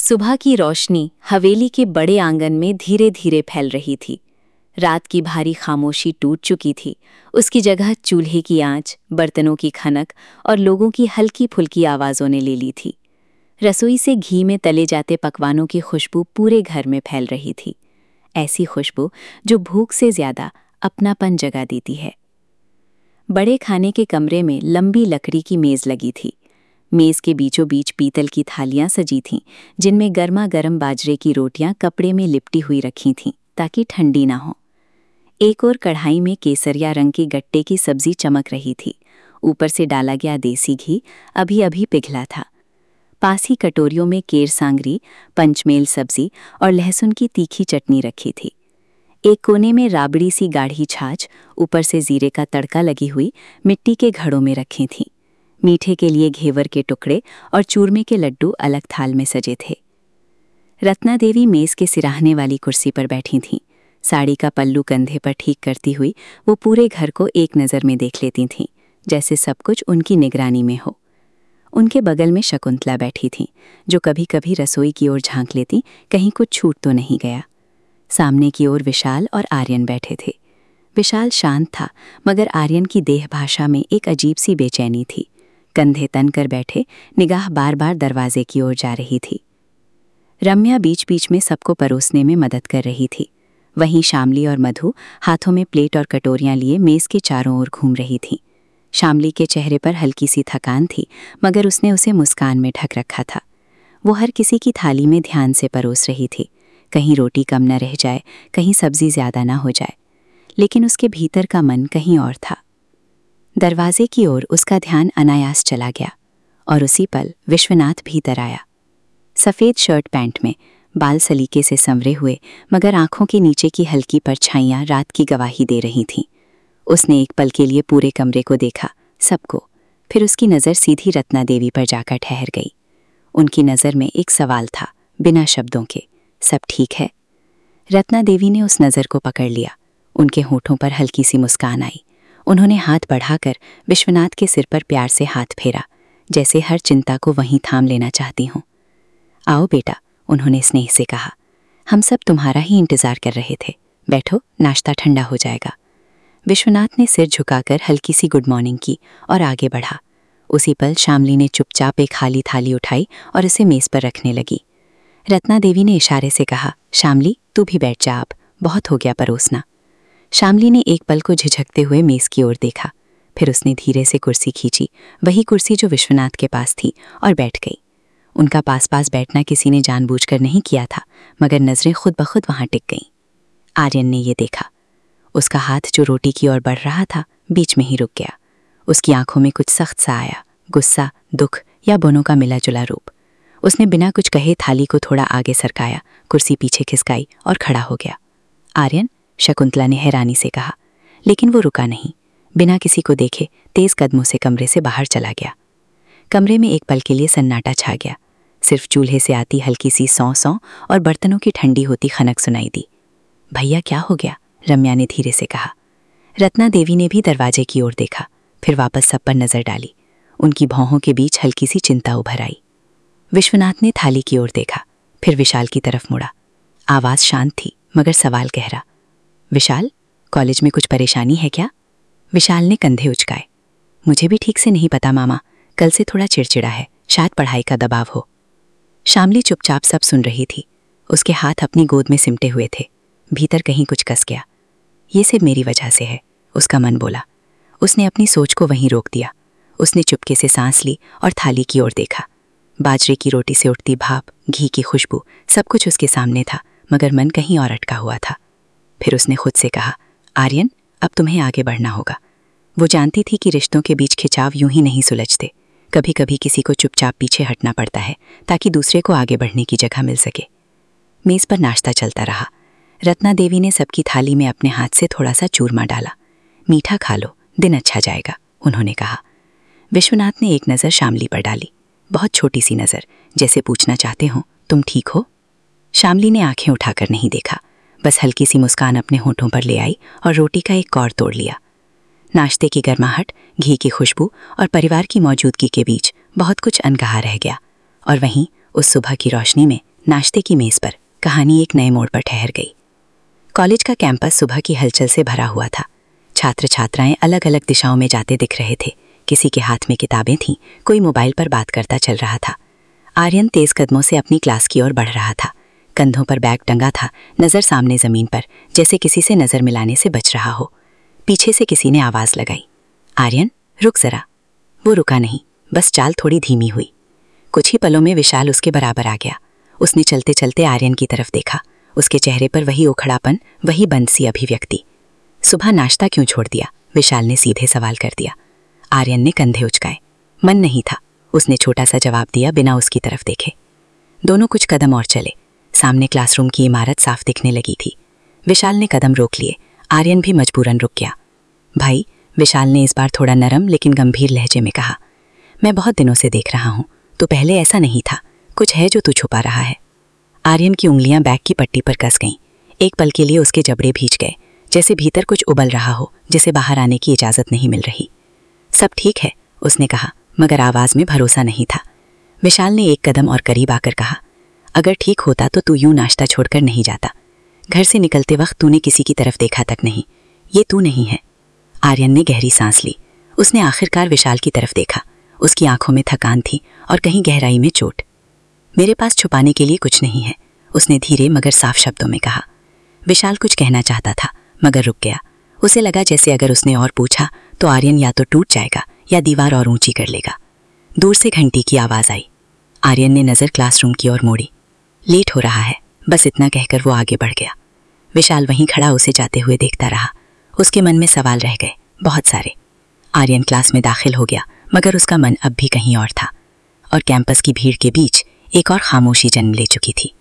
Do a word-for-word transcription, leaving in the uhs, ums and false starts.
सुबह की रोशनी हवेली के बड़े आंगन में धीरे धीरे फैल रही थी। रात की भारी खामोशी टूट चुकी थी। उसकी जगह चूल्हे की आंच, बर्तनों की खनक और लोगों की हल्की फुल्की आवाज़ों ने ले ली थी। रसोई से घी में तले जाते पकवानों की खुशबू पूरे घर में फैल रही थी। ऐसी खुशबू जो भूख से ज्यादा अपनापन जगा देती है। बड़े खाने के कमरे में लंबी लकड़ी की मेज़ लगी थी। मेज़ के बीचों बीच पीतल की थालियां सजी थीं, जिनमें गर्मा गर्म बाजरे की रोटियां कपड़े में लिपटी हुई रखी थीं ताकि ठंडी ना हो। एक और कढ़ाई में केसरिया रंग की गट्टे की सब्जी चमक रही थी। ऊपर से डाला गया देसी घी अभी अभी पिघला था। पास ही कटोरियों में केर सांगरी, पंचमेल सब्जी और लहसुन की तीखी चटनी रखी थी। एक कोने में राबड़ी सी गाढ़ी छाछ, ऊपर से जीरे का तड़का लगी हुई मिट्टी के घड़ों में रखी थी। मीठे के लिए घेवर के टुकड़े और चूरमे के लड्डू अलग थाल में सजे थे। रत्ना देवी मेज के सिराहने वाली कुर्सी पर बैठी थीं। साड़ी का पल्लू कंधे पर ठीक करती हुई वो पूरे घर को एक नज़र में देख लेती थीं, जैसे सब कुछ उनकी निगरानी में हो। उनके बगल में शकुंतला बैठी थीं, जो कभी कभी रसोई की ओर झांक लेती, कहीं कुछ छूट तो नहीं गया। सामने की ओर विशाल और आर्यन बैठे थे। विशाल शांत था, मगर आर्यन की देह भाषा में एक अजीब सी बेचैनी थी। कंधे तन कर बैठे, निगाह बार बार दरवाजे की ओर जा रही थी। रम्या बीच बीच में सबको परोसने में मदद कर रही थी। वहीं शामली और मधु हाथों में प्लेट और कटोरियां लिए मेज़ के चारों ओर घूम रही थीं। शामली के चेहरे पर हल्की सी थकान थी, मगर उसने उसे मुस्कान में ढक रखा था। वो हर किसी की थाली में ध्यान से परोस रही थी। कहीं रोटी कम न रह जाए, कहीं सब्जी ज्यादा ना हो जाए, लेकिन उसके भीतर का मन कहीं और था। दरवाजे की ओर उसका ध्यान अनायास चला गया और उसी पल विश्वनाथ भीतर आया। सफ़ेद शर्ट पैंट में, बाल सलीके से संवरे हुए, मगर आंखों के नीचे की हल्की परछाइयां रात की गवाही दे रही थीं। उसने एक पल के लिए पूरे कमरे को देखा, सबको, फिर उसकी नज़र सीधी रत्ना देवी पर जाकर ठहर गई। उनकी नज़र में एक सवाल था, बिना शब्दों के, सब ठीक है? रत्ना देवी ने उस नज़र को पकड़ लिया। उनके होठों पर हल्की सी मुस्कान आई। उन्होंने हाथ बढ़ाकर विश्वनाथ के सिर पर प्यार से हाथ फेरा, जैसे हर चिंता को वहीं थाम लेना चाहती हूँ। आओ बेटा, उन्होंने स्नेह से कहा, हम सब तुम्हारा ही इंतजार कर रहे थे। बैठो, नाश्ता ठंडा हो जाएगा। विश्वनाथ ने सिर झुकाकर हल्की सी गुड मॉर्निंग की और आगे बढ़ा। उसी पल शामली ने चुपचाप एक खाली थाली उठाई और उसे मेज पर रखने लगी। रत्ना देवी ने इशारे से कहा, शामली तू भी बैठ जा, आप बहुत हो गया परोसना। शामली ने एक पल को झिझकते हुए मेज की ओर देखा, फिर उसने धीरे से कुर्सी खींची, वही कुर्सी जो विश्वनाथ के पास थी, और बैठ गई। उनका पास पास बैठना किसी ने जानबूझकर नहीं किया था, मगर नजरें खुद ब खुद वहां टिक गईं। आर्यन ने ये देखा। उसका हाथ जो रोटी की ओर बढ़ रहा था, बीच में ही रुक गया। उसकी आंखों में कुछ सख्त सा आया, गुस्सा, दुख या दोनों का मिला जुला रूप। उसने बिना कुछ कहे थाली को थोड़ा आगे सरकाया, कुर्सी पीछे खिसकाई और खड़ा हो गया। आर्यन, शकुंतला ने हैरानी से कहा, लेकिन वो रुका नहीं। बिना किसी को देखे तेज कदमों से कमरे से बाहर चला गया। कमरे में एक पल के लिए सन्नाटा छा गया। सिर्फ चूल्हे से आती हल्की सी सौं सौं और बर्तनों की ठंडी होती खनक सुनाई दी। भैया क्या हो गया? रम्या ने धीरे से कहा। रत्ना देवी ने भी दरवाजे की ओर देखा, फिर वापस सब पर नजर डाली। उनकी भौहों के बीच हल्की सी चिंता उभर आई। विश्वनाथ ने थाली की ओर देखा, फिर विशाल की तरफ मुड़ा। आवाज शांत थी, मगर सवाल गहरा। विशाल, कॉलेज में कुछ परेशानी है क्या? विशाल ने कंधे उचकाए। मुझे भी ठीक से नहीं पता मामा, कल से थोड़ा चिड़चिड़ा है, शायद पढ़ाई का दबाव हो। शामली चुपचाप सब सुन रही थी। उसके हाथ अपनी गोद में सिमटे हुए थे। भीतर कहीं कुछ कस गया। ये सिर्फ मेरी वजह से है, उसका मन बोला। उसने अपनी सोच को वहीं रोक दिया। उसने चुपके से सांस ली और थाली की ओर देखा। बाजरे की रोटी से उठती भाप, घी की खुशबू, सब कुछ उसके सामने था, मगर मन कहीं और अटका हुआ था। फिर उसने खुद से कहा, आर्यन, अब तुम्हें आगे बढ़ना होगा। वो जानती थी कि रिश्तों के बीच खिंचाव यूं ही नहीं सुलझते। कभी कभी किसी को चुपचाप पीछे हटना पड़ता है, ताकि दूसरे को आगे बढ़ने की जगह मिल सके। मेज पर नाश्ता चलता रहा। रत्ना देवी ने सबकी थाली में अपने हाथ से थोड़ा सा चूरमा डाला। मीठा खा लो, दिन अच्छा जाएगा, उन्होंने कहा। विश्वनाथ ने एक नज़र शामली पर डाली, बहुत छोटी सी नज़र, जैसे पूछना चाहते हो, तुम ठीक हो? शामली ने आंखें उठाकर नहीं देखा, बस हल्की सी मुस्कान अपने होठों पर ले आई और रोटी का एक कौर तोड़ लिया। नाश्ते की गर्माहट, घी की खुशबू और परिवार की मौजूदगी के बीच बहुत कुछ अनकहा रह गया। और वहीं उस सुबह की रोशनी में नाश्ते की मेज पर कहानी एक नए मोड़ पर ठहर गई। कॉलेज का कैंपस सुबह की हलचल से भरा हुआ था। छात्र छात्राएं अलग अलग दिशाओं में जाते दिख रहे थे। किसी के हाथ में किताबें थीं, कोई मोबाइल पर बात करता चल रहा था। आर्यन तेज कदमों से अपनी क्लास की ओर बढ़ रहा था। कंधों पर बैग टंगा था, नजर सामने जमीन पर, जैसे किसी से नजर मिलाने से बच रहा हो। पीछे से किसी ने आवाज लगाई, आर्यन रुक जरा। वो रुका नहीं, बस चाल थोड़ी धीमी हुई। कुछ ही पलों में विशाल उसके बराबर आ गया। उसने चलते चलते आर्यन की तरफ देखा। उसके चेहरे पर वही उखड़ापन, वही बंद सी अभिव्यक्ति। सुबह नाश्ता क्यों छोड़ दिया? विशाल ने सीधे सवाल कर दिया। आर्यन ने कंधे उचकाए। मन नहीं था, उसने छोटा सा जवाब दिया बिना उसकी तरफ देखे। दोनों कुछ कदम और चले। सामने क्लासरूम की इमारत साफ दिखने लगी थी। विशाल ने कदम रोक लिए। आर्यन भी मजबूरन रुक गया। भाई, विशाल ने इस बार थोड़ा नरम लेकिन गंभीर लहजे में कहा, मैं बहुत दिनों से देख रहा हूँ, तो पहले ऐसा नहीं था। कुछ है जो तू छुपा रहा है। आर्यन की उंगलियां बैग की पट्टी पर कस गईं। एक पल के लिए उसके जबड़े भींच गए, जैसे भीतर कुछ उबल रहा हो जिसे बाहर आने की इजाजत नहीं मिल रही। सब ठीक है, उसने कहा, मगर आवाज में भरोसा नहीं था। विशाल ने एक कदम और करीब आकर कहा, अगर ठीक होता तो तू यूं नाश्ता छोड़कर नहीं जाता। घर से निकलते वक्त तूने किसी की तरफ देखा तक नहीं। ये तू नहीं है। आर्यन ने गहरी सांस ली। उसने आखिरकार विशाल की तरफ देखा। उसकी आंखों में थकान थी और कहीं गहराई में चोट। मेरे पास छुपाने के लिए कुछ नहीं है, उसने धीरे मगर साफ शब्दों में कहा। विशाल कुछ कहना चाहता था मगर रुक गया। उसे लगा जैसे अगर उसने और पूछा तो आर्यन या तो टूट जाएगा या दीवार और ऊंची कर लेगा। दूर से घंटी की आवाज आई। आर्यन ने नजर क्लासरूम की ओर मोड़ी। लेट हो रहा है, बस इतना कहकर वो आगे बढ़ गया। विशाल वहीं खड़ा उसे जाते हुए देखता रहा। उसके मन में सवाल रह गए, बहुत सारे। आर्यन क्लास में दाखिल हो गया मगर उसका मन अब भी कहीं और था। और कैंपस की भीड़ के बीच एक और खामोशी जन्म ले चुकी थी।